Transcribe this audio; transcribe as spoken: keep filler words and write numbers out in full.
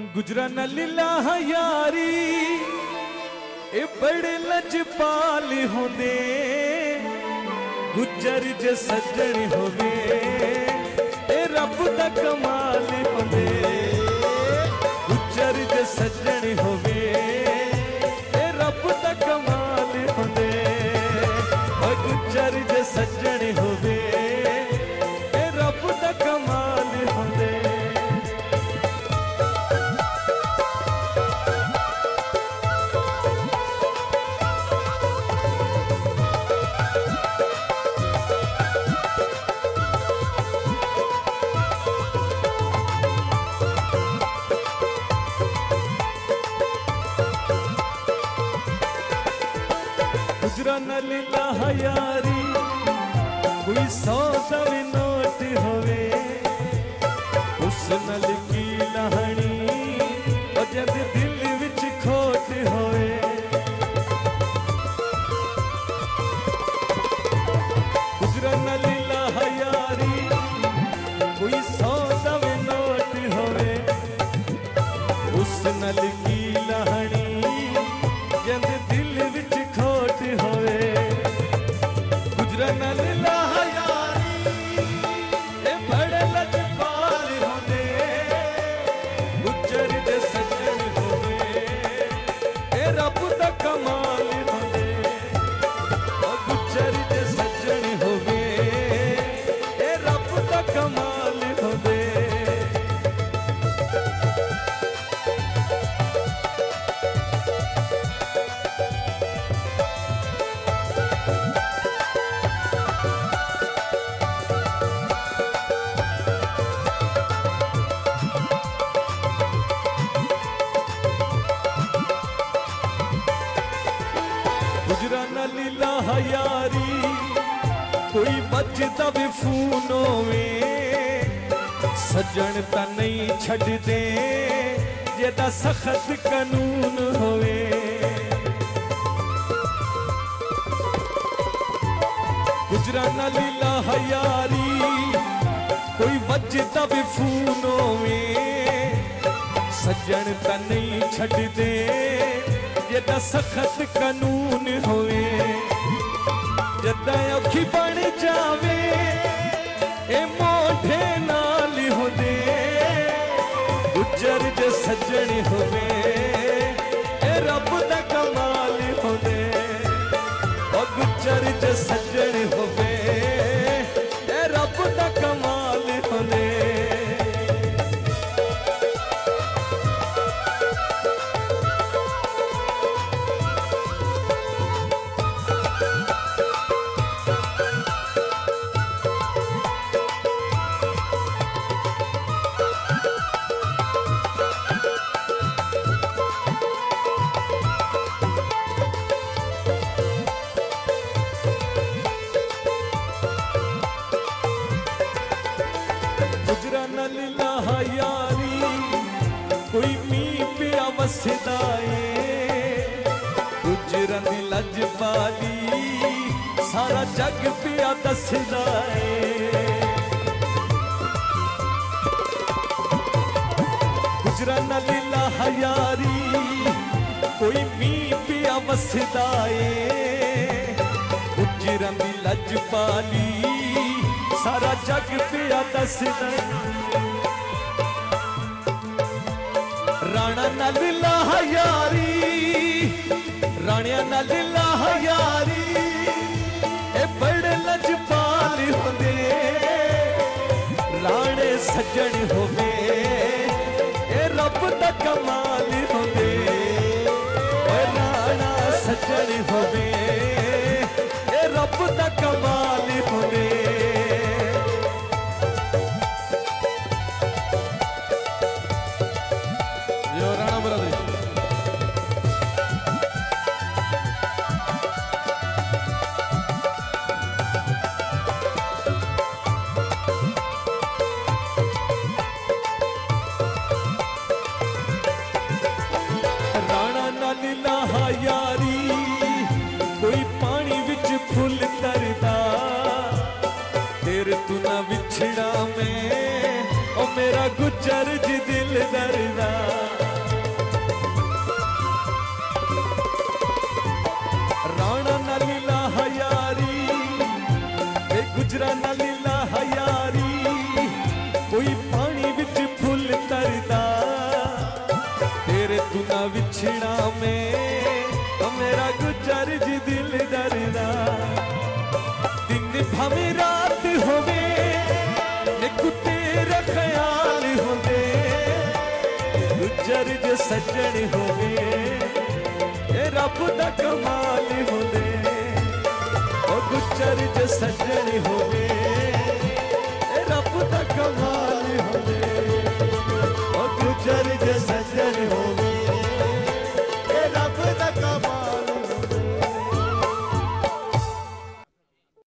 गुजरा न लीला यारी ए बड़े लजपाल होंदे गुजर जे सज्जन होवे ए रब दा कमाल होंदे गुजर जे सज्जन होवे ए रब दा कमाल होंदे गुजर जे सज्जन होवे ए रब दा कमाल होंदे। गुजरा न लीला यारी कोई सौ दवे नोट होवे उस नल की लहणी और जद दिल विच खोट होवे गुजरा न लीला यारी कोई सौ दवे नोट होवे उस नल की लहणी जद दिल विच खोट होवे गुजरा न लीला यारी ए बड़े लजपाल होंदे गुजर दे सज्जन होवे ए रब दा कमाल होंदे ओ गुजर दे सज्जन होवे ए रब दा कमाल होंदे। गुजरा न लीला यारी कोई बजदा भी फोन होवे सज्जन ता नहीं छड़ दे जेदा सख्त कानून होवे गुजरा न लीला यारी कोई बजदा भी फोन होवे सज्जन ता नहीं छड़ दे जेदा सख्त कानून होवे जदा औखी बन जावे ए मोढे नाल होंदे गुजर जे सज्जन होवे ए रब दा कमाल होंदे ओ गुजर जे सज्जन होवे ए रब दा कमाल होंदे। गुजरा न लीला यारी कोई मीं पिया वसदा ए गुजरा दी लजपाली सारा जग पिया दसदा ए गुजरा न लीला यारी कोई मीं पिया वसदा ए गुजरा दी लजपाली सारा जग पिया दसदा राणा न लीला यारी राणिया न लीला यारी ए बड़े लजपाल होंदे राणे सज्जन होवे ए रब दा कमाल होंदे राणा सज्जन होवे ए रब दा कमाल होंदे। राणा न लीला यारी कोई पानी विच फुल तरदा तेरे तू ना विछड़ा में ओ मेरा गुजर जी दिल दरदा छिड़ा में तो मेरा गुजर जी दिल दरदा दिन भावे रात होवे एक तेरा ख्याल होवे गुजर जे सजन होवे ए रब दा कमाल होवे ओ गुजर जे सजन होवे